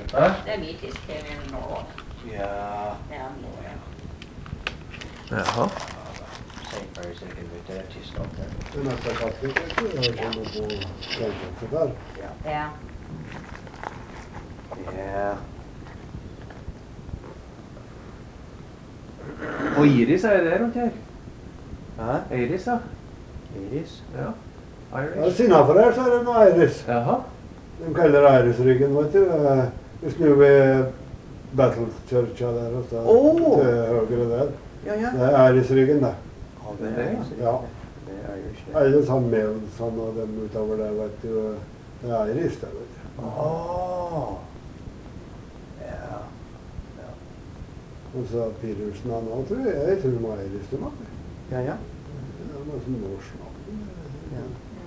Hæ? Det hvitfisk til nå. Ja. Ja. Jaha. St. Mary's er ikke ute, det er tidsnok der. Det meste er faktisk ikke, det er noe på Røykelte der. Ja. Ja. Ja. Og Iris er det rundt her. Hæ? Iris, ja. Iris? Ja. Ja, Irish. Sinnafor her så er det noe Iris. Jaha. De kaller det Iris-ryggen, vet du. Hvis du ved Battle-kjørkja der, og så til høyre der. Ja, ja. Det er Iris-ryggen, det. Ja, det er Iris. Ja. Det er Irish, det. Alle sånn Melson og dem utover der, vet du. Det er Iris, det, vet du. Åh. Ja. Ja. Og så Petersen han også, tror jeg tror det var Iris det var. Ja, ja. Det var sånn norsk navn. Ja.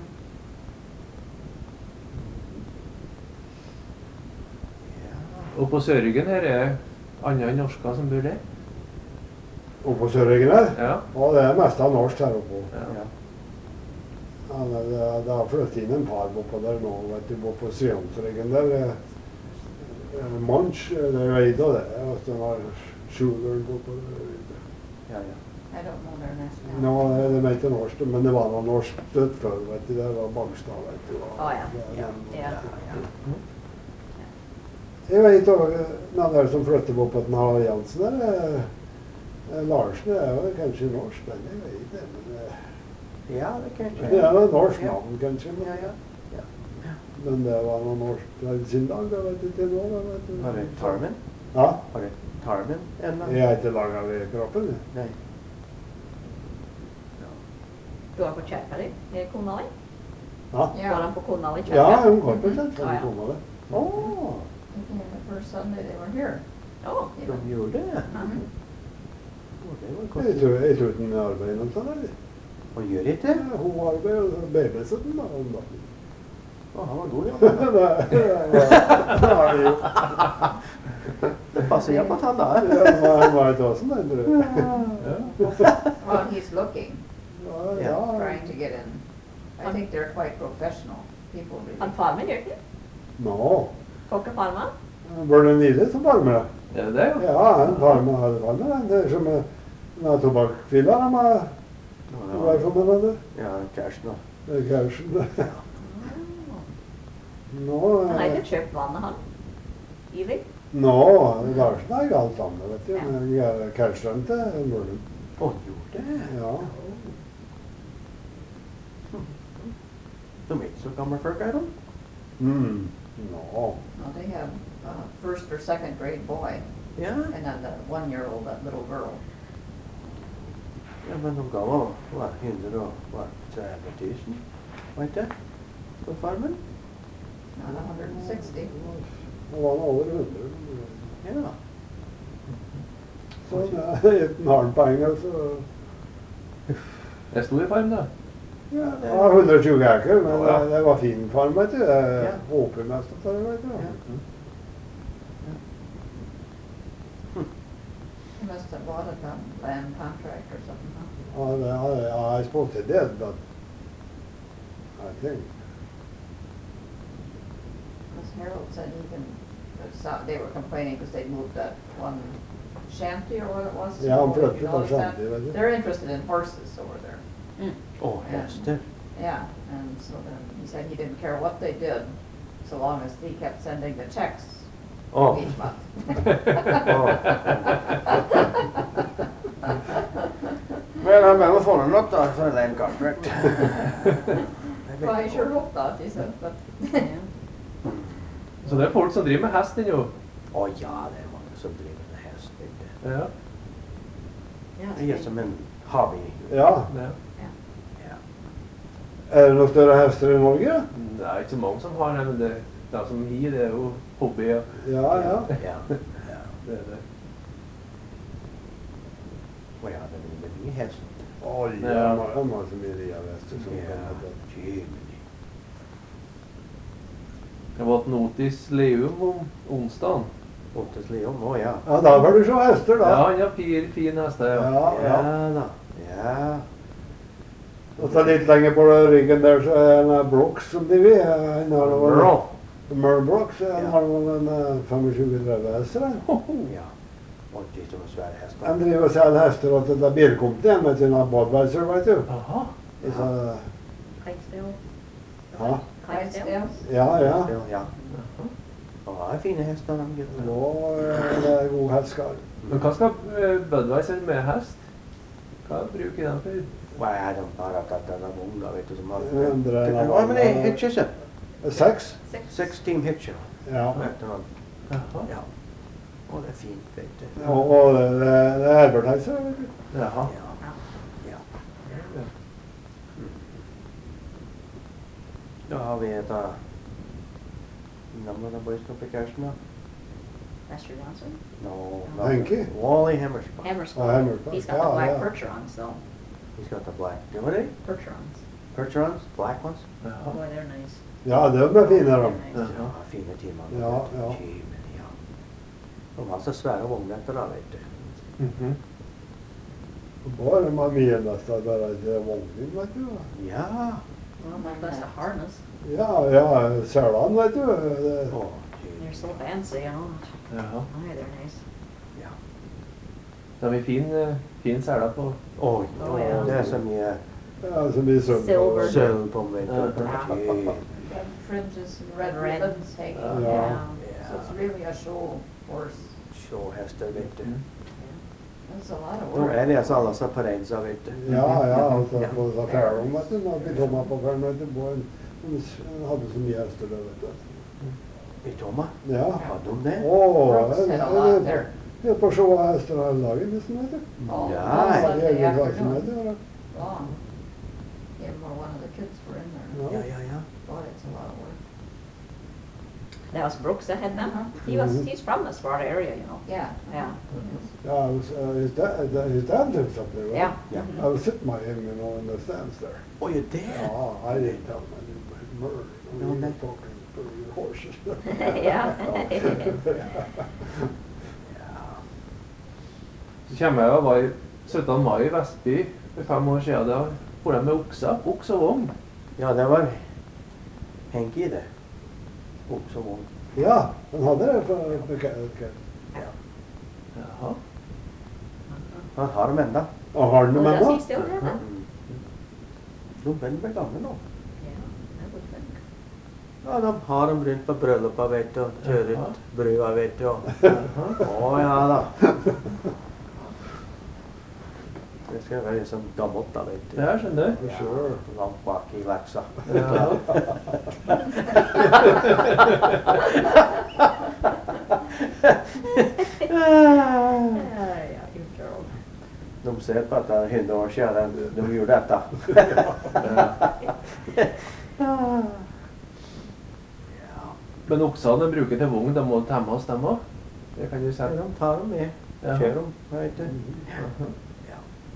Og på Sørøyen her er andre norsker som bor der. Oppå Sørøyen her? Ja. Og det er mest av norsk her oppe. Ja. Ja. Ja, det har flyttet inn en par oppå der nå, vet du, oppå Sørøyen der. Manch, det er Eida det, og så var Sjuleren oppå der. Ja, ja. I don't know their nationality. Nå, det er ikke norsk, men det var noe norsk støtt før, vet du, det var Bangstad, vet du. Å, ja. Ja. Ja. Ja. Jeg vet også, noen der som flytter opp på den alliansen der, Larsen er jo kanskje norsk, men jeg vet det, men Ja, det kan det er noe norsk Ja. navn kanskje, Ja, men, ja. men det var noe norsk sin dag, det vet jeg ikke nå, det vet du. Var det tarmen? Ja, Var det tarmen? Eller? jeg er ikke laget ved kroppen. Jeg. Nej. Du var på kjærpa di? Kona di? Ja, Var han på kona di ja, kjærpa? hun kom på sett, Ja, ja. hun kom av det. Åh, The first Sunday they were here. Oh, de gjorde det. Mhm. Åh, det var Jeg kort. tror den arbeider noe sånt, eller? Och gör inte? Ja, hun arbeider og babysitten da, om dagen. Åh, han var god, ja. Det var det jo. Det passar jag på att han då. Ja, han var ikke også, nei, tror jeg. Well, he's looking, Ja, trying to get in. I think they're quite professional people. Han Really. farmer, gjør ikke? Nå, Kokke farmer? Bjørn Nile som farmer det. Er det det, ja? Ja, han farmer, det er som en tobakkfilla, de har vært for hverandre. Ja, Karsten då. Det er Karsten. Nå, Han har ikke kjøpt vannet, han. Ivrig. nå, Larsen er galt sammen, vet du. Men Karsten til Møllen. Åh, gjorde det? Ja. De är inte så gamla folk, är de? Mm. Nå. Well, they have first or second grade boy, Ja. and then the 1-year-old, that little girl. Ja, men de gav vad, 100 och vad, 30 000? Var inte? På farmen? Not 160. Det var over 100. Ja. Så uten harmpenger, så... Det er stor farm, da. Ja, 120 eker, men Ja. det var fin farm, vet du. Ja. Åpen mest av det, vet du. Ja. He must have bought it on land contract or something, huh? I suppose they did, but I think. Because Harold said he can, they were complaining because they moved that one shanty or what it was. Ja, han You flyttet fra noticed that? shanty, vet du. They're interested in horses over there. Åh, hästar. Yeah, and so then he said he didn't care what they did, so long as he kept sending the checks Åh. each month. Men han behöver få något då, så är det en contract. Well, I sure hope not, he said, but. Så det er folk som driver med hest ennå. Åh ja, det är många som driver med häst. Det Ja. är som en hobby. Ja. Ja. Ja. Er det noen større hester i Norge? Det er ikke så mange som har det, men det, de som har det er jo hobby. Ja. Ja, ja. Ja. Ja. Det er det. Och jag hade väl en ny häst. Oj, Ja. han har så mye riavester som Ja, kan hete. tjej. Det var et notis Leum om onsdagen. Ottes Leon, åh ja. Ja, da var du så hester da. Ja, han har 4 fine hester. Ja. Ja, ja. Ja då. Ja. Og så litt lenger på ryggen der så er det en Brooks som de vil. Han har over Bra. Merle Brooks Ja. har vel en 25-30 hester. Han. Ja. Alltid som svære hester. Han driver og selger hester til det bilkomiteen med sine Budweiser, vet du. Jaha. Så, Clydesdale. ja, Clydesdale. ja. Ja. Jaha. Og det er fine hester, de guttene. Nå er det god hestskar. Men hva skal Budweiser med hest? Hva bruker de for? Nei, de bare at det er noen unger, vet du, som har... Undre en av Ja, men det er alle- hitches, ja. 6? 6-team hitcher. Ja. Vet du hva? Jaha. Ja. Og det er fint, vet du. Og det er advertiser, vet du. Jaha. Ja. Ja. Ja. Da har vi et av navnet av boyskapet-kjæresten, da. Lester Johnson. No, Henke? Wally Hammersbach. Hammersbach. Oh, Hammersbach. He's got Yeah, the black yeah. percherons, though. He's got the black. Do they? Percherons. Percherons? Black ones? Jaha. Boy, they're nice. Ja, de er fine, de. They're nice. Ja, fine timer. Ja, ja. Kjimen, ja. De har så svære vognetter da, vet du. Mhm. Bare med minester bare til vognen, vet du. Ja. Well, that's the harness. Ja, selene, vet du. Det, Å, They're so fancy, you know. Jaha. Oh, they're nice. ja. Så har vi fin sela på. Oi, Å, ja. det er så mye ja, så mye sølv. Silver. sølv på dem, vet du. Ja. Kjimen. Red fringes and red Red. ribbons hanging on Ja. there. So it's really a show horse. Sjåhester, vet du. That's a lot of Nå work. er det altså alle som parenser, vet du. Ja, altså på så fælen, vet du. Når vi kom her på fælen, vet du, på en hadde så mye hester der, vet du. I Toma? Ja. Hadde de det? Åh, Brooks had a lot there. jeg er på sjå hester hele dagen, nesten, vet du. All Ja, all Ja, Sunday egen afternoon. virksomhet, ja. Long. Him or one of the kids were in there. Ja, ja, ja. Boy, it's a lot of work. That was Brooks that had them. Mhm. He's from the Sparta area, you know. Yeah. Yeah. Yeah, his dad lives up there, right? Yeah. Yeah. I was sitting by him, you know, in the stands there. Oh, you did? Yeah, I didn't tell him I didn't murder. No, We were that- talking to the horses. Yeah. Ja. Så kommer jeg og var i 17. mai i Vestby for 5 år siden. Da for de med okser. Oks og vogn. Ja, det var Henke i det. Oks og vogn. Ja, han hadde det for Ja. Jaha. Han har dem enda. Og har han det Well, med does he nå? still have them? Mm. De begynner å bli gamle nå. Yeah, I would think. Ja, de har dem rundt på bryllupa, vet du, og kjører Jaha. ut brua, vet du. og- Jaha. Å, ja da. Det skal være sånn gammelt da, vet du. Ja, jeg skjønner. Ja, Sure. langt bak i verksa. Ja. Yeah, you Gerald. De ser på at det er 100 år siden de gjorde dette. Ja. Men oksene de bruker til vogn, de må temmes dem også. Det kan du Ja, si. de tar dem med. Ja. Kjører dem, vet du. Jaha. Ja.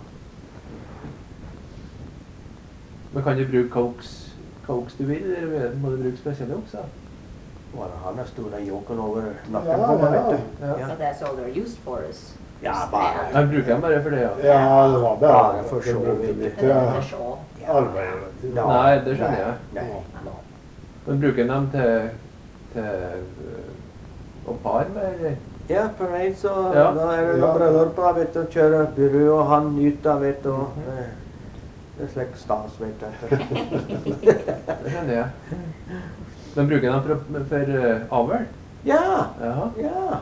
Men kan du bruke hva oks du vil, eller må du bruke spesielle okser? Bare han er store jokeren over nakken Ja, på meg, ja. vet du. Ja. But that's all they're used for is. Ja, is bare. that. Jeg bruker dem bare for det, ja. Ja, det var Bare bare for at de show, brukte vet du. litt And then the shawl. arbeid, vet du. Ja. Nei, det skjønner jeg. Nei. Ja. Men bruker dem til å par med, eller? Ja, parade, så Ja. da er det Ja. noen bryllup, da, vet du, kjører brød og han ut, da, vet du. og Mhm. Det er slik stas, vet du. Det skjønner jeg. Men bruker dem for avl? Ja, Jaha. ja.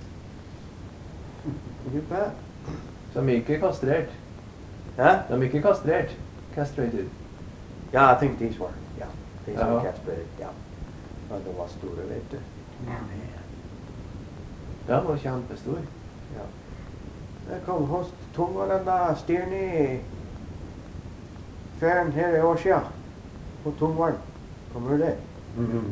You bet. Så de er ikke kastrert? Hæ? De er ikke kastrert? Castrated? Ja, I think these were, ja. These were Ja. castrated, ja. Ja, de var store, vet du. Ja. Den var kjempestor. Ja. Jeg kom hos Tungvaren da, styren i ferien her i år siden. På Tungvaren. Kommer du det? Mhm.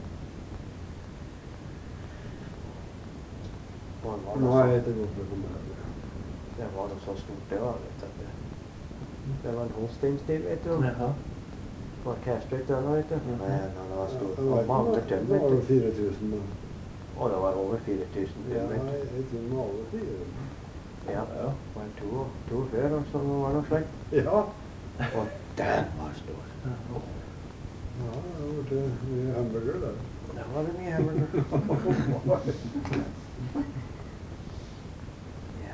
Og han var Nå da er så- jeg ikke godt for å komme her. Det var da så stort det var, vet du. Det var en Holstein-stil, vet du. Jaha. Var castrate den, vet du. Mhm. Men han var stor. Det var Og mange ikke- tønn, det var jo vet du. 4000, da. Og det var over 4000 Ja, tønn, vet du. jeg tror det var over 4. Ja. Ja. Det var to før, og så var det noe slikt. Ja. Og den var stor. Jaha. Ja, det var til mye hamburger der. Det var det mye hemmelig. Ja.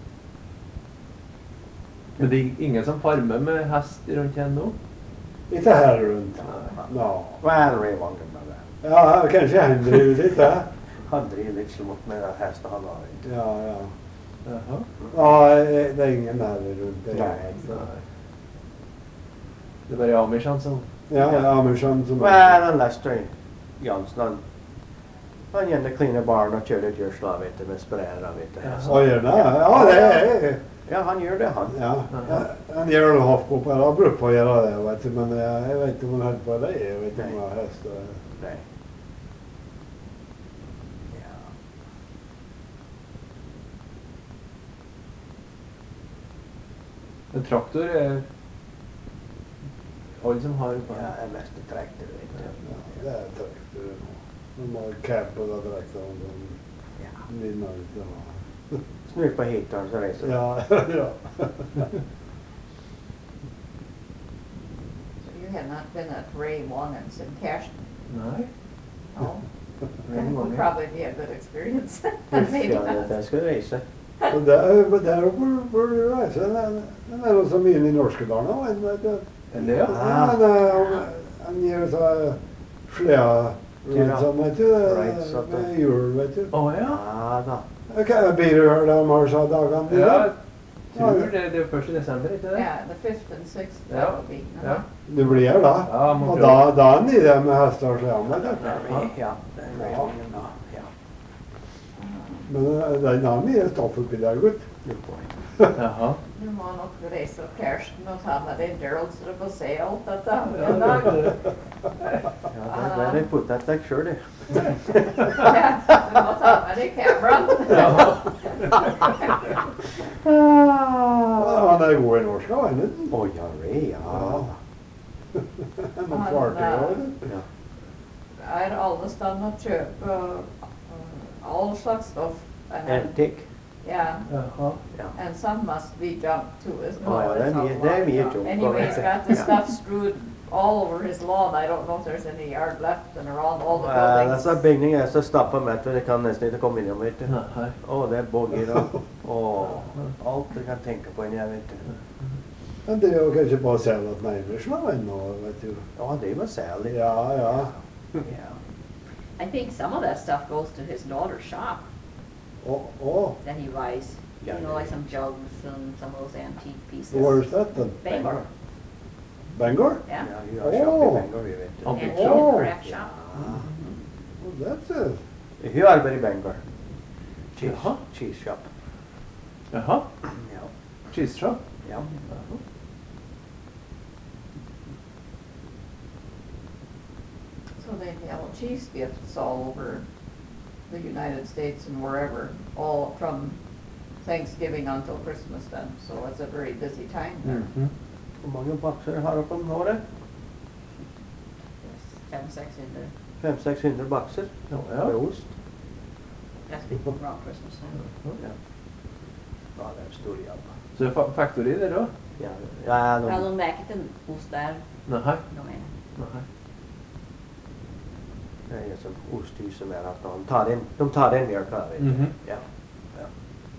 Men det er ingen som farmer med hest rundt igjen nå? Inte här runt. Nej. Ja. Vad är det vanligt med det? Ja, kanske han driver lite. Han driver litt slått med den hästen han har. Inte. Ja, ja. Jaha. Ja, det är ingen här runt. Det är Nej. Nej. Det är bara amishan som... Ja, ja, men som Vad är den Lester Jansson? Han gärna cleanar barn och kör ett görsla vet du, med sprayar vet du. Jaha. Oj, ja, det är... Ja, han gör det han. Ja, Aha. han gör det havko på. Jag har brukt på att göra det, vet du, men jag vet inte om han höll på det. Jag vet inte om han har hästar. Nej. Ja. En traktor är... Alla som har det på. Jag är mest i traktor vet du. Ja, det är traktor. De har cap och det direkt om Ja. de vinner inte. Snurr på hitaren så reser Ja, ja. So you had not been at Ray Wangen's in Cashton? Nej. No? Ray That would Wangen. probably be a good experience. Maybe Ja, not. det ska resa. Och där borde du resa. Den är nog som in i Norskedalen. Är det ja? Han ger så flera som vet du, Right, så att det- med jul vet du. Åh ja. Ja, då. Jag kan bli rörd av Marsa dagen. Ja, tror det är första december, inte det? Yeah, the 5th and 6th, Ja. that would be. Ja. Du blir då. Ja, Och Montreal. då är ni där med hästar och släm. vet du. Ja, det är Ja. ja. Ja. Men den namnet är stopp uppe där gott. Good boy. Jaha. Nu må nok reise til Cashton og ta med deg Gerald så du får se alt dette en Ja, dag. Ja, det är put that like sure det. Ja, du må ta med deg Cameron. Jaha. Han är god i norska, va? Oj, ja, det ja. Han har fartyg, va? Ja. Er alle stand å kjøpe all slags stoff. Antik. Yeah, Jaha. Ja. and some must be junk too, isn't Oh, yeah, It's them all ye- them junk. ye junk, Anyway, he's correct. got the Yeah. stuff screwed all over his lawn. I don't know if there's any yard left and around all the buildings. Dessa byggningar är så stappa med att du kan nästan inte komma in om vet du. Nej. Åh, det är boggy då. Åh, allt du kan tänka på en jag vet du. Men det är ju kanske bara säl att människorna ännu, vet du. Ja, det var särligt. Ja, ja. Ja. I think some of that stuff goes to his daughter's shop Åh, that he buys. You Yeah, know, yeah. like some jugs and some of those antique pieces. where's that then? Bangor. Bangor? Yeah. Ja, jag har shop Åh. i Bangor, vi vet du. Antik Antique shop. craft shop. Well, that's it. Hur arbetar i Bangor? Cheese. Jaha. Cheese shop. Jaha. Ja. Cheese shop. Ja. Jaha. So they mail cheese gifts all over the United States and wherever, all from Thanksgiving until Christmas then. So it's a very busy time there. Mhm. Hur många boxar har du på om året? Yes, 5-6 in there. 500-600 boxar. Ja, Med ja. ost. That's big around Christmas time. Ja. Ja, det är en stor jobb. Så det är factory där då? Ja, ja, Well, de, de märker inte ost där. Nej. De är. Nej. det är som osthus som är att de tar en mjölk här, vet du. Mhm. Ja. Ja.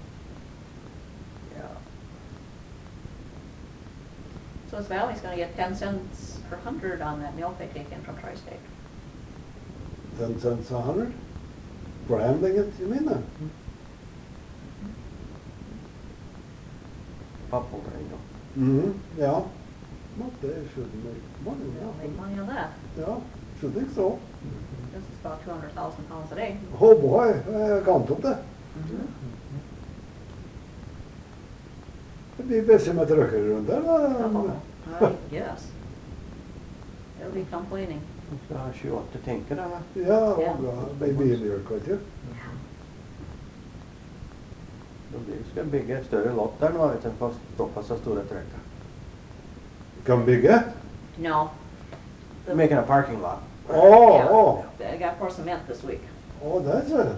Ja. So this valley's gonna get 10 cents per 100 on that milk they take in from Tri-State. 10 cents a hundred? For handling it, you mean that? Pappor då. Mm-hmm, yeah. Not they should make money, They'll make yeah. money on that. Yeah, should think so. This is about 200,000 pounds a day. Oh boy, jag kan inte det. Det blir bäst med röker runt där. Oh, yes. They'll be complaining. De ska ha 28 tänker det va? Ja, Ja. bra. Det blir mjölk, vet du. Ska bygga en större lott där nu vet du, för att stoppa så stora träckar. Kan bygga? No. The- Making a parking lot. Åh, I got pour cement this week. Åh, that's it.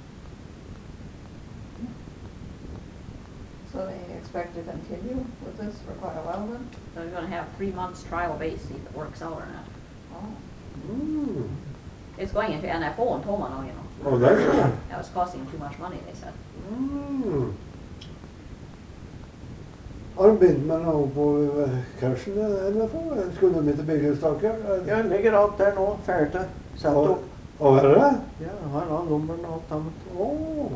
So they expect to continue with this for quite a while then? So we're gonna have 3 months trial base, see if it works out or not. Oh. Mm. It's going into NFO in Toma now, you know. Oh, that's it. That was costing too much money, they said. Mm. Har du begynt med noe på cashen eller noe? Skulle du begynne å bygge staker? Ja, det ligger alt der nå, ferdig til. Sett opp. Og er det? Ja, jeg har alle numrene og alt sammen. Åh.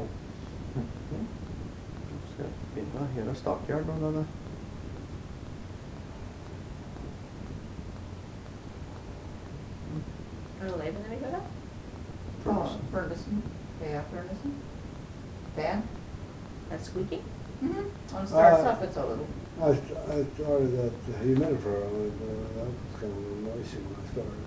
Skal jeg begynne å gjøre stakkjern og det. Are the labor we go to? Ferguson, yeah, Ferguson. Dan? That's squeaky? Mm-hmm. When it starts up, it's a little. I started that humidifier on it, but that was kind of noisy when I started.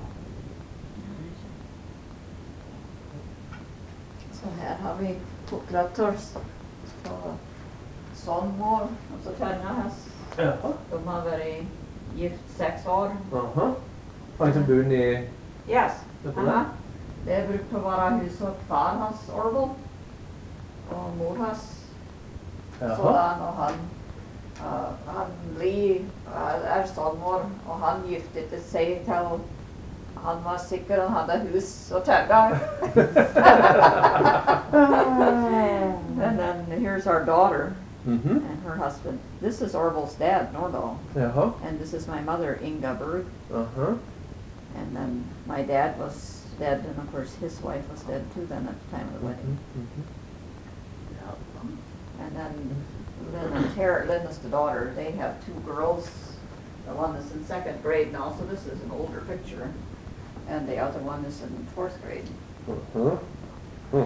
Så här har vi chokladdtors på sonmor och så Tärnahäst. Jaha. De har varit gift 6 år. Aha. Han som bor i... Yes. Det på Aha. Det brukar vara hushåll far hans Orville och mor hans Jaha. sådan och han blir är sonmor och han gifte sig till han var sikker han hade hus och trädgård. And then here's our daughter Mhm. and her husband. This is Orville's dad, Nordahl. Jaha. And this is my mother, Inga Berg. Aha. And then my dad was dead, and of course his wife was dead too then at the time of the wedding. Mhm. And then Lynn and Tara, Lynn is the daughter, they have 2 girls. The one is in 2nd grade now, so this is an older picture. And the other one is in 4th grade. Aha. Mm.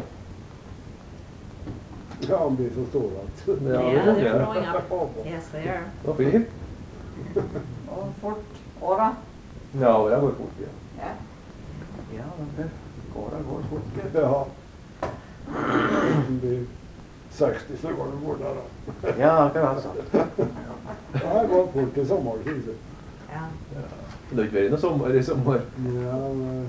Ja, han blir så stor att... Ja, det they're skjønner growing jeg. up. Yes, they are. Vad fint. Och fort, åra. Ja, jag går fort, ja. Ja. Ja, det går fort. Ja. Han blir 60 så går det bort där då. Ja, akkurat så. Ja, det går fort i sommar, synes jeg. Ja. Ja. Det har ikke vært noe sommer i sommer. Ja, men...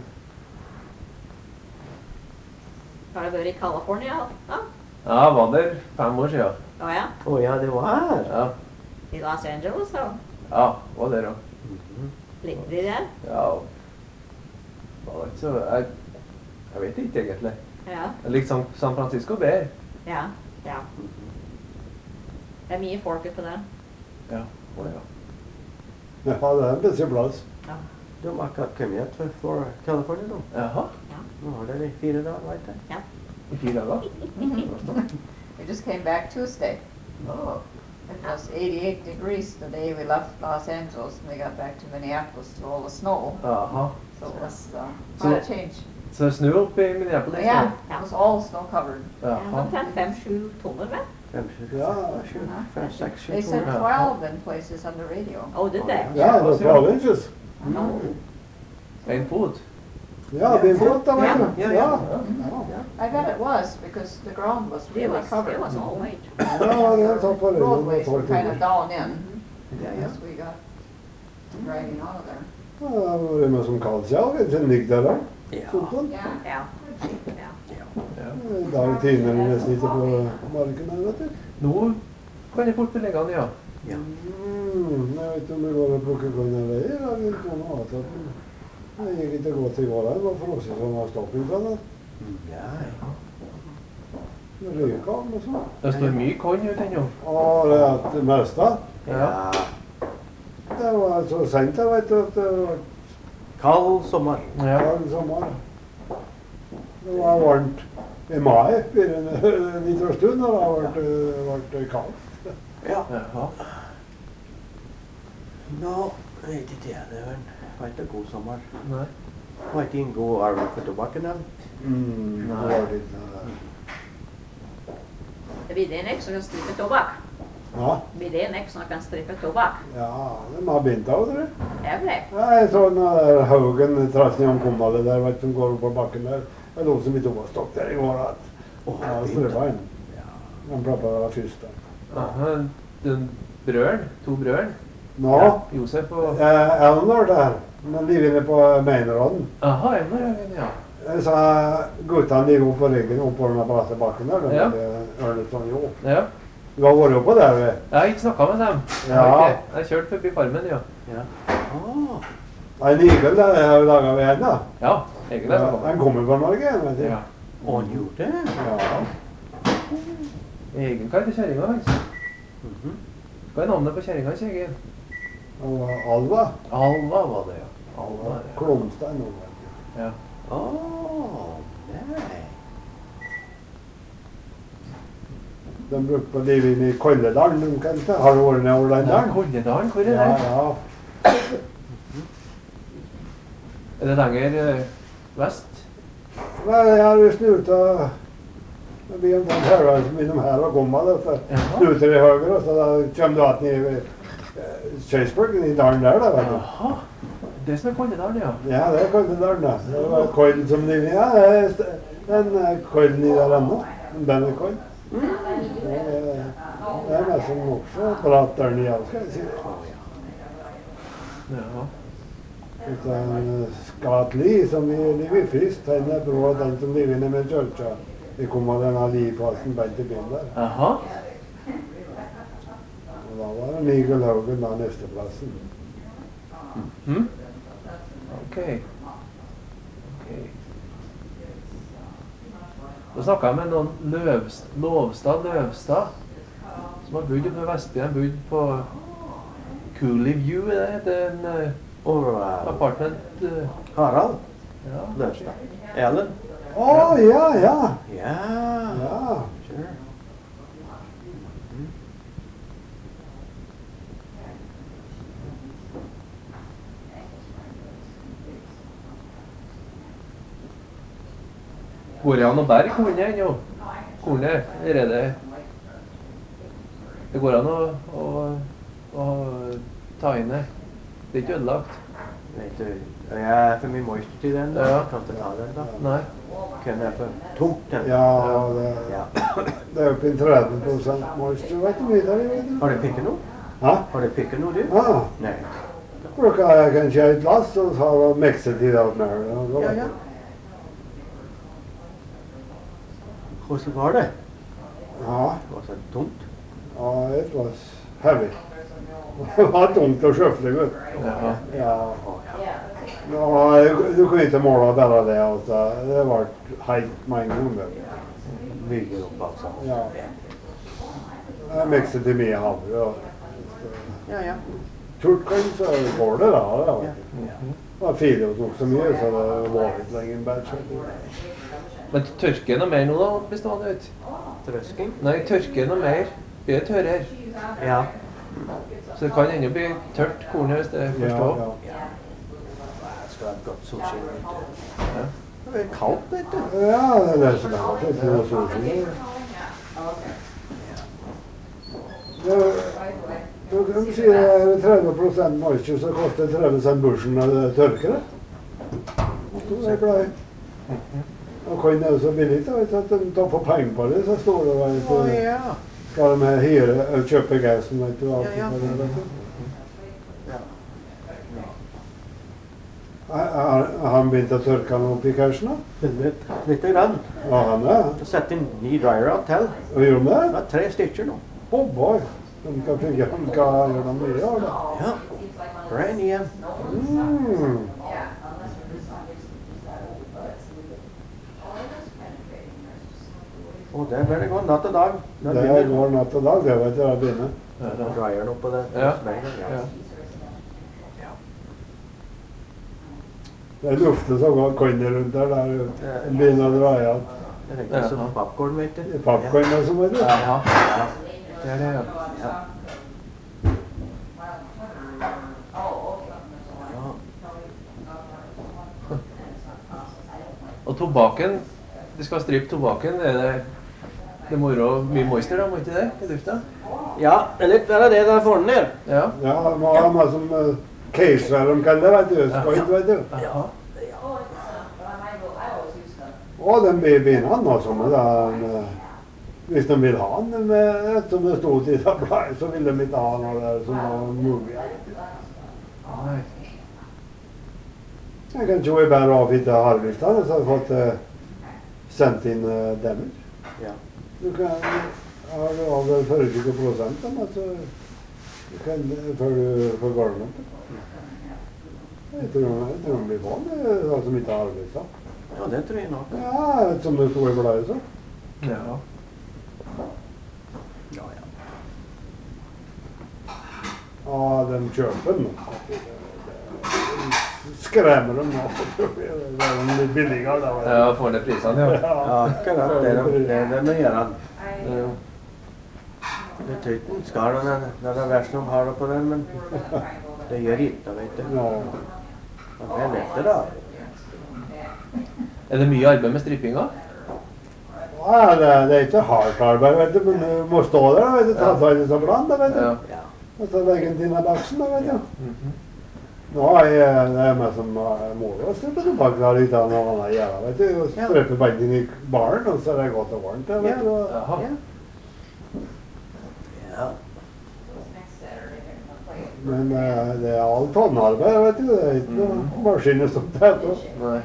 Har du vært i California da? Ja, jeg var der 5 år siden. Å ja? Å ja, det var her. Ja, I Los Angeles da? ja, var der da. Mhm. Likte de det? Ja, det var ikke så... Jeg vet ikke egentlig. Ja. Jeg likte San Francisco bedre. Ja. Ja. Det er mye folk ute der. Ja, å ja. Ja, det er en bedre plass. Ja. De har akkurat kommet hit for California nå. Jaha, Nå har dere 4 dager, vet jeg. Ja. i 4 dager. We just came back Tuesday. Ah. It was 88 degrees the day we left Los Angeles and we got back to Minneapolis to all the snow. Jaha. So it was So- quite a change. Så det snur opp i Minneapolis? Yeah, nå? it was all snow covered. Jaha. Omtrent 5-7 tommer, vel? 5, 6, 7 They said år. 12 in places on the radio. Oh, did they? Ja, det er 12 inches. No. En fot? Ja, det er godt da, vet du. Ja, Ja, ja. I bet it was because the ground was It really was, covered. it was all white. ja, det er sånn på det. Roadways were kind of down in Ja, ja. as we got driving out of there. Ja, det var med som kaldt seg, vet du, ligger der da. Ja. Sånn. Yeah. Ja. Ja. Ja. Da er det tiner nesten ikke på marken her, vet du. Nå kan jeg fort belegge den, ja. Ja. Jeg vet ikke om det går å plukke grønne veier, jeg vet ikke om det var tatt. Det gikk ikke godt i går, det var frosset som var stopping fra det. Ja, Det ryker av og sånn. Det står mye korn ute ennå. Og det er det meste. ja. Det var så sent, jeg vet du, at det var Kald sommer. Ja. kald sommer. Det var varmt i mai, en liten stund, og det har vært kaldt. Ja. Jaha. Nå, jeg vet ikke jeg, det var ikke en god sommer. Nei. Det var ikke en god arv for tobakken, eller? Det var litt, Det blir det en ek som kan strippe tobakk. ja, Blir det en ek som kan strippe tobakk. ja, de har begynt av det. Det blir det. Ja, jeg så den der Haugen trass ned om kommalet der, vet du, som går opp på bakken der. Det lå som i tobakkstokk der i går, at ja, strømmet inn. De plappet av først da. Aha, den brøren, 2 brøren. Nå, Ja, Josef og... Elnor der, den ligger inne på Meineråden. Aha, enda ja. Jeg sa guttene ligger oppe på ryggen, oppe på den bratte bakken der, Ja. Ørnesson jo. Ja. Du har vært oppe der, vi. Jeg har ikke snakket med dem. Jeg Ja. har ikke. Jeg har kjørt forbi farmen, ja. Ja. Åh, En igel der jeg har laget ved henne. Ja, egentlig er det Den velkommen. kommer fra Norge, vet du. Ja. Og han gjorde det? Ja. Egen kar til kjerringa hans. Mhm. Hva er navnet på kjerringa hans, Egil? Og Alva. Alva var det, ja. Alva, ja. Klomstein. Vet du. Ja. Nei. De brukte på livet inn i Kolledalen, de kan ikke. Har du vært ned over den Ja, der? Kolledalen, hvor er Ja, det? ja. Er det lenger vest? Nei, jeg har snuta. Det blir en sånn høyre som innom her og kommer, da. Så Jaha. snuter i høyre, så da kommer du att ned ved Kjøsburg, i dalen der, da, vet du. Jaha. Det som er Kolledalen, ja. Ja, det er Kolledalen, da. Det var Koll som livet. Ja, den Kollen i der ennå. Den er Koll. Det er nesten nokså bratt der nede, skal jeg si. Ja. Utan Skatli, som vi lever først, den er bra, den som lever inne med kjørkja. Det kommer denne livpassen bare til byen der. Jaha. Og da var det Nigel Haugen da neste plassen. Mhm. Ok. Ok. Da snakket jeg med noen Lovstad, som har bodd på Vestbyen, bodd på Cooley View, det heter en Og apartment. Harald Ja. Løvstad. Ellen. Å, ja, ja. Ja. Ja. Sure. Går det an å bære kornet ennå? Kornet er det. Det går an å ta inn det. Det er ikke ødelagt. Vet du, jeg er for mye moist i den. Ja. Kan ikke ta den da. Nei. Kan jeg for tungt den? Ja, Ja. det er oppe i 30% moisture, vet du mye der, vet du. Har du pikket noe? Hæ? Har du pikket noe, du? Ja. Nei. Bruker jeg kanskje et glass, og så har jeg mikset i det mer. Ja, ja. Hvordan var det? Ja, Det var så tungt. ja, it was heavy. Det var tungt å skjøfle, vet du. Ja. Ja. Ja, du kunne ikke måle bare det, altså. Det var helt mange ganger. Mye opp, altså. Ja. Jeg mikset til mye havre, og Ja, ja. turken så går det da, det Ja. vet du. Det var fire og tok så mye, så det var ikke lenger en batch. Men tørker noe mer nå da, bestående ut? Trøsking? Nei, tørker noe mer. Blir det tørrere. Ja. Så det kan ennå bli tørt kornet hvis det først også. Ja. Jeg skal ha et godt solskinn, vet du. Ja. Det er kaldt, vet du. Ja, det er det som er det. Det er solskinn. De sier det er 30% moisture, så koster 30 cent bursen av det tørkere. Det er glad i. Og kan det så billig, da, vet du, at de tar på penger på det, så står det, vet Å, du. ja. Skal de hyre og kjøpe gassen, vet du, alt Ja, ja. for det, vet du. Ja. Har han begynt å tørke noe opp i cashen, da? Litt grann. Ja, han er. Sett inn ny dryer til. Og gjør de det? Det er 3 stykker nå. Oh boy. De kan finne, de skal gjøre noe mye av det. Ja. Brand igjen. Mm. Og det bør det gå natt og dag. Da Det begynner går natt og dag, det vet jeg begynner. dryeren oppå det. Ja. Ja. Ja. Det lufter så godt kønner rundt der, der det begynner å dra igjen. Det er ikke som popcorn, vet du. Pappkønner som er det. Ja. Det er det, ja. Ja. Ja. Og tobakken, du skal strippe tobakken, det må være mye moisture da, må ikke det, i lufta? Ja, det er litt verre det der foran der. Ja. Ja, de har meg som caserer de kaller det, vet du. Skøyt, vet du. Jaha. Og den begynner han også med det. Hvis de vil ha den, men som det stod i det bladet, så vil de ikke ha noe der som var movie. Nei. Jeg kan ikke bare avfitte harvestene, så har jeg fått sendt inn damage. Ja. Du kan ha det over 40%, altså, du kan, før du får garnet. Jeg tror de blir vant, det er de som ikke har arbeidet. Ja, det tror jeg nok. Ja, som det stod i bladet så. Ja. Ja, ja. Ja, de kjøper den. Skremmer dem nå. Det er litt billigere da. Ja, får ned prisene, ja. Ja, akkurat. Det er det vi gjør. Ja. Det er tøyten skal når det er verst de har det på den, men det gjør ikke, vet du. Ja. Men det er lettere da. Er det mye arbeid med strippinga? Ja, det er ikke hardt arbeid, vet du, men du må stå der, vet du, ta seg litt så blant, vet du. Ja. Ja. Og så legge den inn i baksen, vet du. Mhm. Nå er det meg som moro å strippe tilbake der ute av noe annet gjør, vet du. Og strippe benken i baren, og så er det godt og varmt, vet du. Jaha. Ja. Ja. Men det er alt håndarbeid, vet du. Det er ikke noe maskiner som tetter. Nei.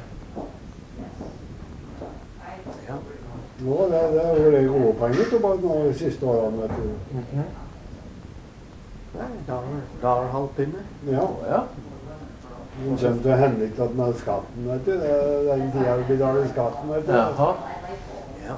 Ja. Nå, det har vært gode penger tilbake nå de siste årene, vet du. Mhm. Nei, dager halvtime. Ja. Ja. Den kommer til å hende ikke at den har skatten, vet du. Det er den tida du betaler skatten, vet du. Jaha. Ja.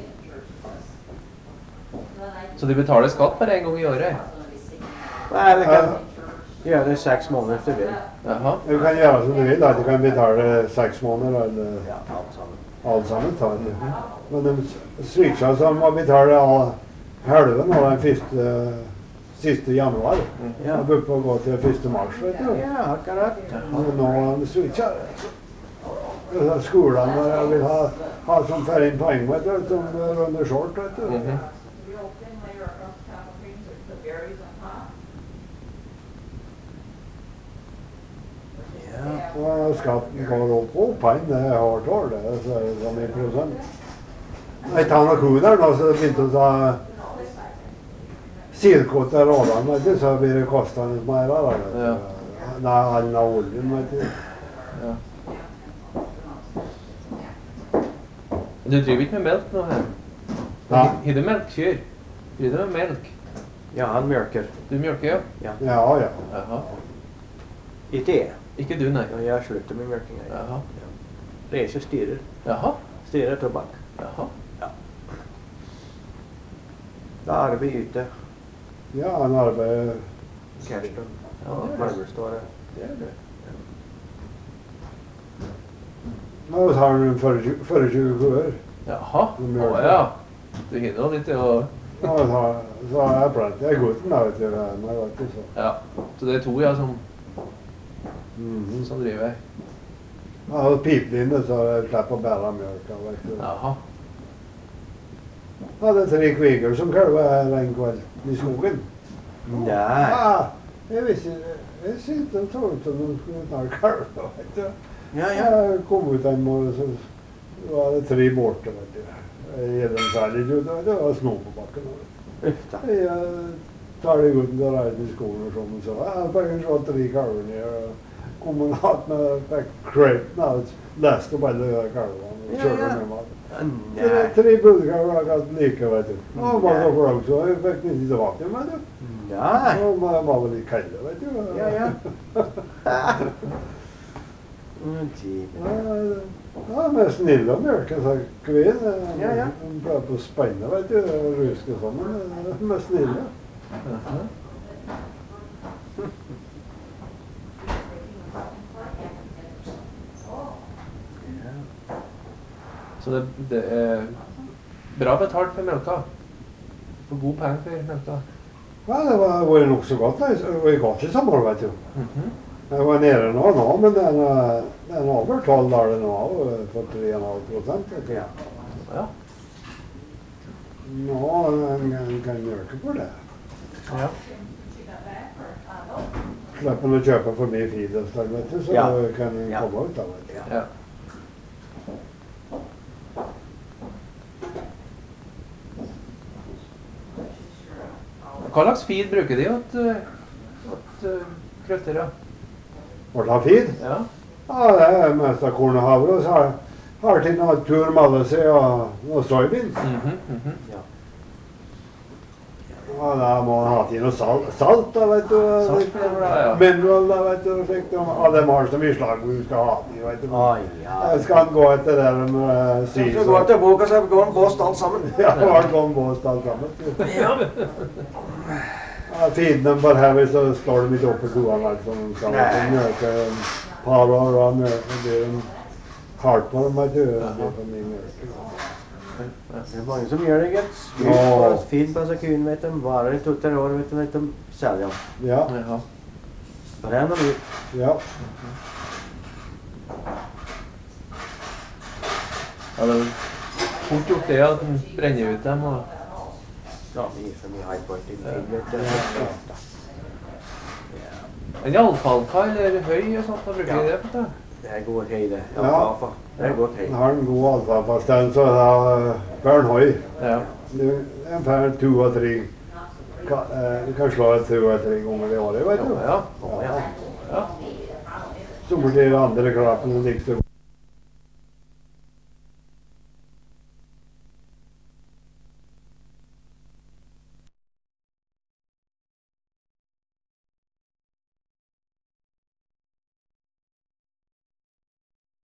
Så de betaler skatt bare en gang i året? Nei, det kan gjøre det 6 måneder efter vil. Jaha. Du kan gjøre som du vil, da. Du kan betale 6 måneder, eller Ja, alt sammen. alt sammen. Ta det. Men de switcher som må betale av halve nå den siste januar. Ja. Jeg burde på å gå til 1. mars, vet du. Ja, akkurat. Men nå switcher skolen når jeg vil ha som får inn penger, vet du, som runder short, vet du. Mhm. Ja. Og skatten går opp igjen, det er hardt år, det er så mye prosent. Jeg tar noen kuer der nå, så begynte å ta silkåt til rådene, vet du, så blir det kostende mer da, vet du. Ja. Nei, all av oljen, vet du. Ja. Du driver ikke med melk nå her? Ja. Har du melkkyr? Driver du med melk? Ja, han mjölker. Du mjølker, ja? Ja. Ja, ja. Jaha. Ikke jeg. Ikke du, nei? Ja, jeg slutter med mjölking. Jaha. Det er ikke styrer. Jaha. Styrer tobakk. Jaha. Da er vi ute. Ja, han arbeider. Kjæresten. Ja, Ja, det er Marvel står der. Det er det. Nå tar han 24 kuer. Jaha. Du Å mjølker. ja. Du hinner nå litt, ja. Så har jeg plent. Jeg er gutten da, vet du. Nei, vet du, så. Ja. Så det er to, ja, som Mhm. driver. Jeg har pipelinje, så jeg slipper å bære mjølka, vet du. Jaha. Jeg hadde 3 kviger som kalvet en kveld i skogen. Nei. Ja, jeg visste jeg sitter og tror ikke de skulle ta kalv, vet du. Ja, ja. Jeg kom ut en morgen, så var det 3 borte, vet du. Jeg gir dem særlig ut, vet du, og sno på bakken. Uff da. Jeg tar det ut og reide i skogen og sånn, så jeg fikk se 3 kalver ned, og kom en hatt med craten, og leste opp alle de kalvene, og Ja, kjørte ja. med meg. Nei. 3 budkalver jeg hadde like, vet du. Og bare så flott, så jeg fikk den ikke tilbake, vet du. Nei. Og man var vel litt kalde, vet du. Ja, ja. Gee. Ja, men snille og mjølke seg kvinn. Ja, ja. De prøver på å spenne, vet du, og ruske sammen. De er snille. Jaha. Så det er bra betalt for melka? For god penger for melka? Ja, det var vært nok så godt. Det var godt i sommer, vet du. Mhm. Jeg var nede nå, men den er over 12 dager nå, for 3,5%. vet du. Ja. Ja. Nå en kan mjølke på det. Ja. Slipper å kjøpe for mye feederslag, vet du, så Ja. kan den Ja. komme ut av det. Ja. Ja. Hva slags feed bruker de til krøtter? Og ta feed? Ja. Ja, det er mest av korn og havre, og så har til natur, malese og soybeans. Mhm, mhm. Ja. Ja, da må man ha til noe salt da, vet du. Salt, ja. Mineral, da, vet du. Slik, ja, de har så mye slag hvor du skal ha til, vet du. Ai, ja. Jeg skal gå etter det de sier. Så går til boka, så går en båst alt sammen. Ja, har det kommet båst alt sammen. Ja. Ja, feeden dem bare her, så slår de ikke opp på skoene, vet du. Sånn, så de mjølker en par år, og det blir en hardt på dem, vet du. Det blir for mye mjølk. Det er mange som gjør det, gitt. Ja. Fint på seg kuen, vet du. Varer i 2-3 år, vet du, selger den. Ja, Ja. Brenn og mye. ja. Ja, det er fort gjort det at den brenner ut dem. Og Ja, det gir så mye high point i ting, vet du. Ja. en iallfall eller høy og sånt, hva bruker vi det på? Det går hei, det. Ja. Ja, det er godt hei. Den har en god alfapastel, så da Bernhøy. Ja. En per 2 og 3. Du kan slå 2 og 3 ganger i året, vet du. Ja. Å, ja. Ja. Sommertid andre klappen og likte